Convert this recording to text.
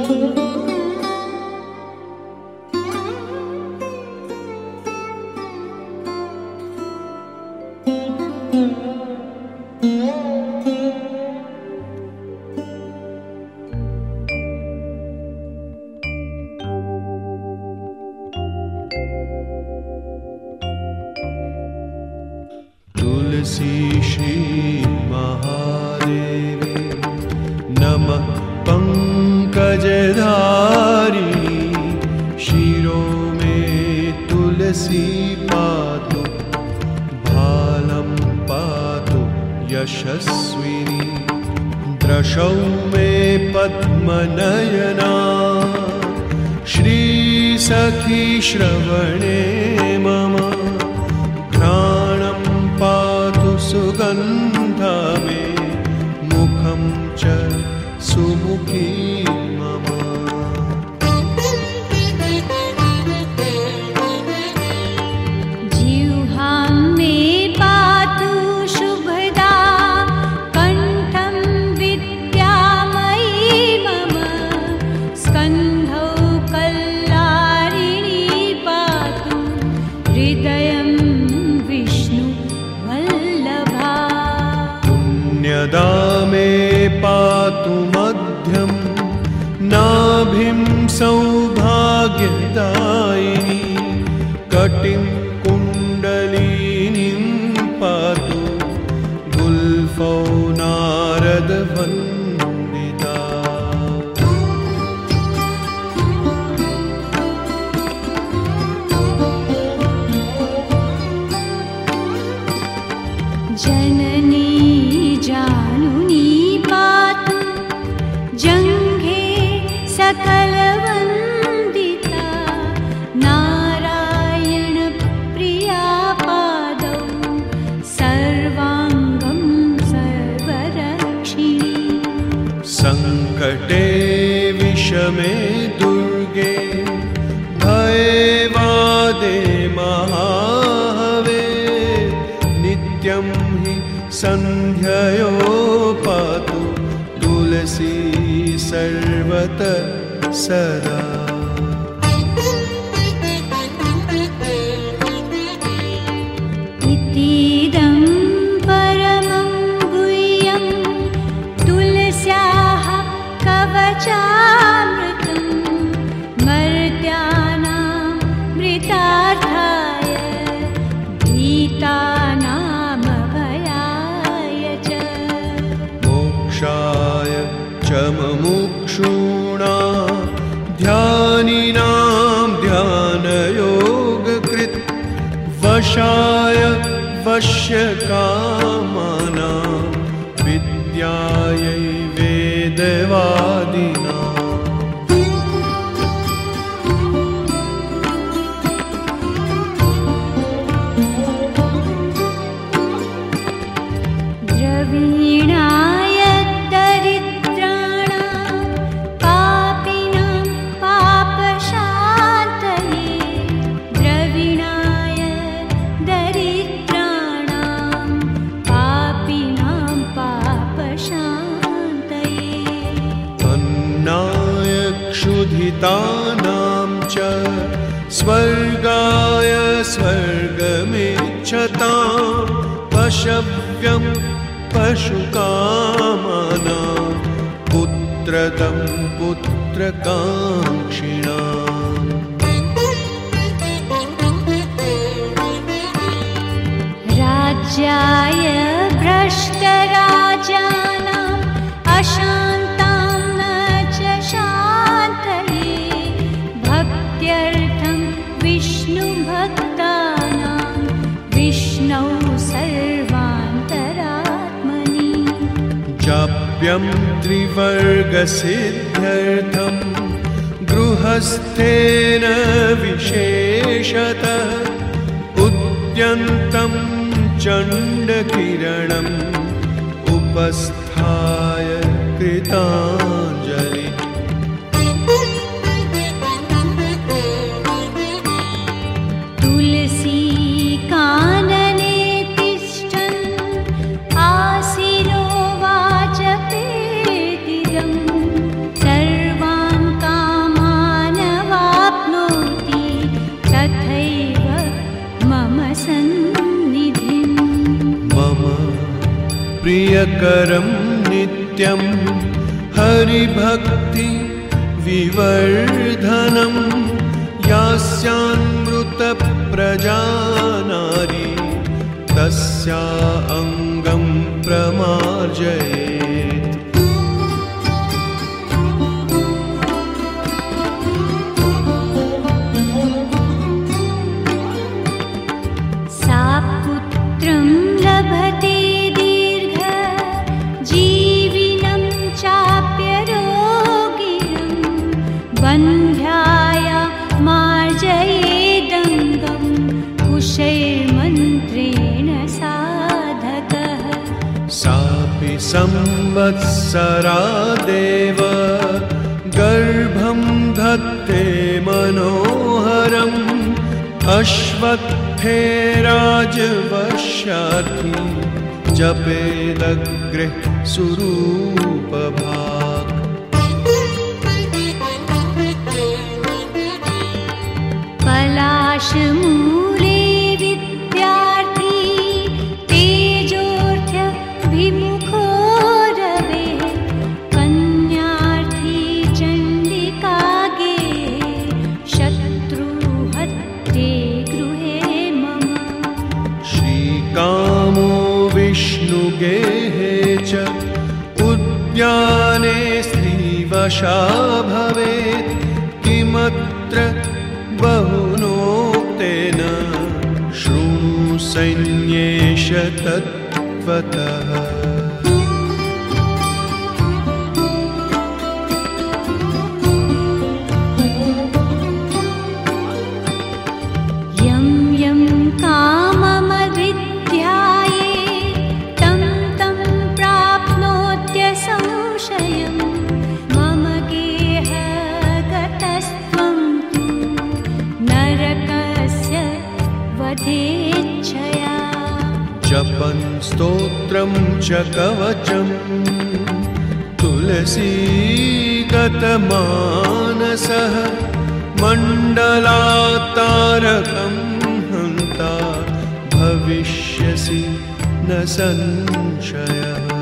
तुलसी श्री महादेवे नमः पंकजधारिणी शिरो में तुलसी पातु भालं पातु यशस्विनी दृशौ मे पद्मनयना श्री सखी श्रवणे मम घ्राणं पातु सुगन्धा मे मुखं च सुमुखी मम जिह्वां मे पातु शुभदा कण्ठं विद्यामयी मम स्कन्धौ कल्लारिणी पातु हृदयं विष्णुवल्लभा पुण्यदा मे पातु मध्यं नाभिं सौभाग्यदायिनी कटिं कुण्डलिनीं पातु गुल्फौ नारदवन्दिता जननी जानुनी पातु जङ्घे सकलवन्दिता नारायणप्रिया पादौ सर्वाङ्गं सर्वरक्षिणी सङ्कटे विषमे दुर्गे भये वादे महाहवे नित्यं हि सन्ध्ययो पातु तुलसी सर्वतः सदा इतीदं परमं गुह्यं तुलस्याः कवचामृतं मर्त्यानां मृतार्थाय भीतानामभयाय च मोक्षाय च मुमुक्षूणां ध्यानिनां ध्यानयोगकृत् वशाय वश्यकामानां विद्यायै वेदवादिनां द्रवीणाय दरिद्राणां पापिनां पापशान्तये द्रवीणाय दरिद्राणां पापिनां पापशान्तये अन्नाय क्षुधितानां च स्वर्गाय स्वर्गमिच्छतां पशव्यं पशुकामानां पुत्रदं पुत्रकाङ्क्षिणाम् राज्याय भ्रष्टराजानाम् अशान्तां न च शान्तये भक्त्यर्थं विष्णुभक्तानां विष्णौ सर्वान्तरात्मनि जाप्यं त्रिवर्गसिद्ध्यर्थं गृहस्थेन विशेषतः उद्यन्तं चण्डकिरणम् उपस्थाय कृताञ्जलि तुलसी कानने तिष्ठन् आसीनो वाचपेदिदं सर्वान् प्रियकरं नित्यं हरिभक्ति विवर्धनं यास्यान्मृतप्रजा नारी तस्या अङ्गं प्रमार्जयेत्। सा पुत्रं लभते दीर्घ जीविनं चाप्यरोगिणं बन्ध्याय मार्जयेदङ्गं कुशैर्मन्त्रेण साधकः। सापि संवत्सरा देव गर्भं धत्ते मनोहरम् अश्वत्थे राजवश्यार्थी जपेदग्रे सुरूपभाक्। पलाशमूले विद्यार्थी तेजोर्थ्यभिमुखो रवे कन्यार्थी चण्डिकागे शत्रुहत्ते गृहे मम। श्रीकामो विष्णुगेहे च उद्याने स्त्रीवशा भवेत् किमत्र बहुनोक्तेन शृणु सैन्येश तत्त्वतः। यं यं काममधिध्याये तं तं प्राप्नोत्यसंशयम्। मम गेहगतस्त्वं तु नरकस्य वधेच्छया। जपन् स्तोत्रं च कवचं तुलसीगतमानसः मण्डलातारकं हन्ता भविष्यसि न संशयः।